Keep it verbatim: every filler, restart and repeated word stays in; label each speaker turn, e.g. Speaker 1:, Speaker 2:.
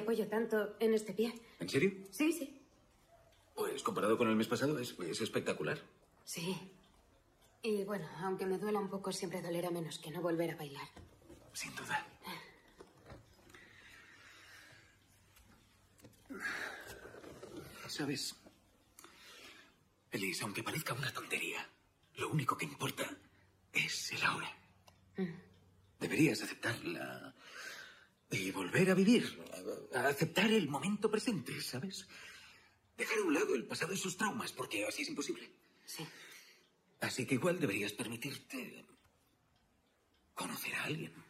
Speaker 1: apoyo tanto en este pie.
Speaker 2: ¿En serio?
Speaker 1: Sí, sí.
Speaker 2: Pues comparado con el mes pasado es, es espectacular.
Speaker 1: Sí. Y bueno, aunque me duela un poco, siempre dolerá menos que no volver a bailar.
Speaker 2: Sin duda. ¿Sabes? Elise, aunque parezca una tontería, lo único que importa es el ahora. Mm. Deberías aceptarla y volver a vivir, a aceptar el momento presente, ¿sabes? Dejar a un lado el pasado y sus traumas, porque así es imposible.
Speaker 1: Sí.
Speaker 2: Así que igual deberías permitirte conocer a alguien.